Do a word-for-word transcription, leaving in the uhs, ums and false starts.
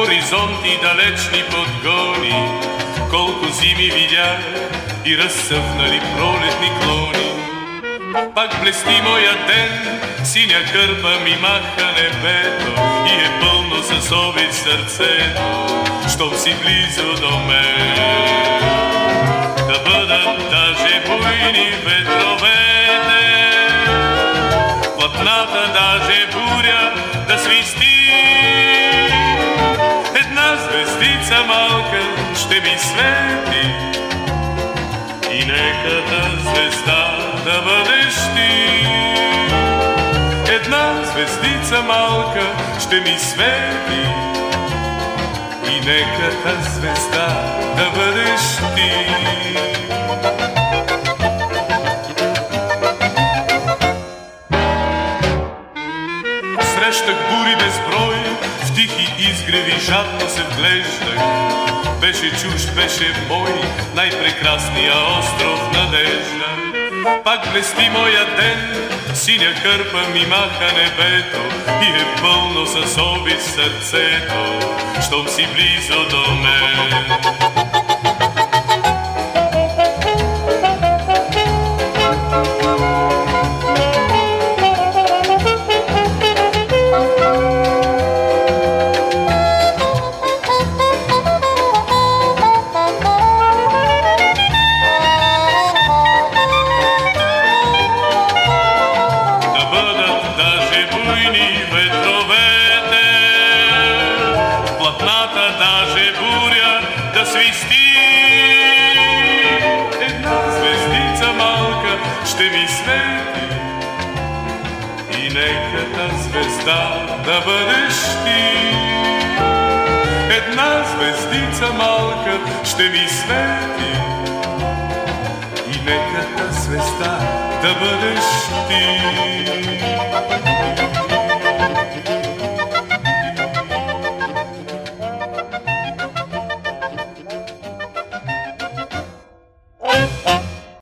хоризонти далечни подгони, колко зими видях и разсъвнали пролетни клони. Пак блести моя ден, синя кърпа ми маха небето и е пълно с обич сърцето, щом си близо до мен. Да бъдат даже буйни ветровете, платната даже буря да свисти, една звездица малка ще ми свети и нека та звезда да бъдеш ти. Една звездица малка ще ми свети и нека та звезда да бъдеш ти. Срещах бури безброй, в тихи изгреви жадно се вглеждах. Беше чужд, беше мой, най-прекрасния остров надежда. Пак блести моя ден, синя кърпа ми маха небето и е пълно с обич сърцето, щом си близо до мен. Даже буря да свисти, една звездица малка ще ми свети и нека та звезда да бъдеш ти. Една звездица малка ще ми свети и нека та звезда да бъдеш ти.